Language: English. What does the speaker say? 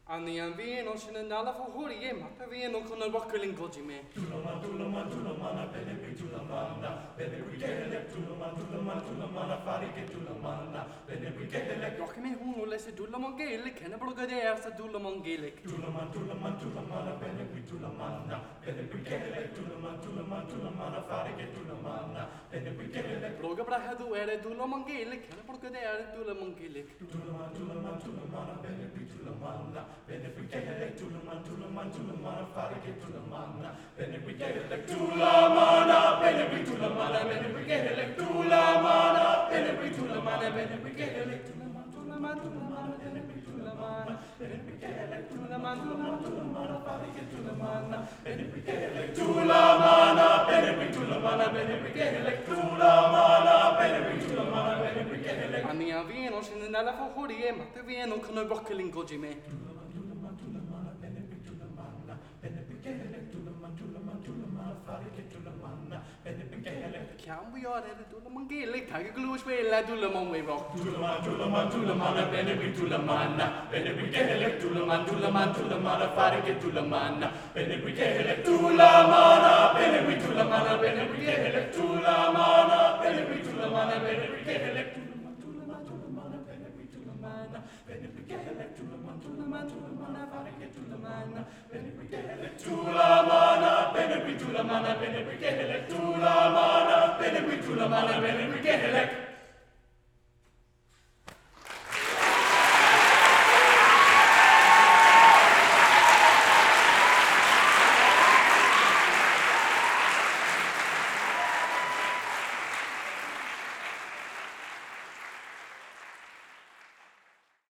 Anni vino ce ne dalla fuori ma per vino con il wackeling oggi me. Tulamana, bene tulamana, bene brigele, tulamana, fare che tulamana, bene brigele. Doch me uno lesse dulla mongele, che ne brigadier sa dulla mongele. Tulamana, bene tulamana, bene brigele, tulamana, fare che tulamana, bene brigele. Broga brahadu ere dulla mongele, che ne brigadier dulla mongele. Tulamana, bene tulamana, bene brigele, tulamana, fare che tulamana, bene brigele, tulamana, bene tulamana, bene brigele, tulamana, bene tulamana, bene brigele, tulamana, bene tulamana, bene brigele, tulamana, fare che tulamana, bene brigele, tulamana, bene tulamana, bene brigele, tulamana, bene tulamana, bene brigele. Anni vino ce ne dalla fuori ma per vino con il wackeling oggi me. Tulamana, bene tulamana, bene brigele, tulamana, fare che tulamana, bene brigele. Chiamo io ere dulla mongele, che glus bella dulla monwe rock. Tulamana, bene tulamana, bene brigele, tulamana, fare che tulamana, bene brigele, tulamana, bene tulamana, bene brigele, tulamana, bene tulamana, bene brigele, tulamana, bene tulamana, bene brigele, tulamana, fare che tulamana, bene brigele, tulamana, bene tulamana, bene brigele, tulamana, bene tulamana, bene brigele.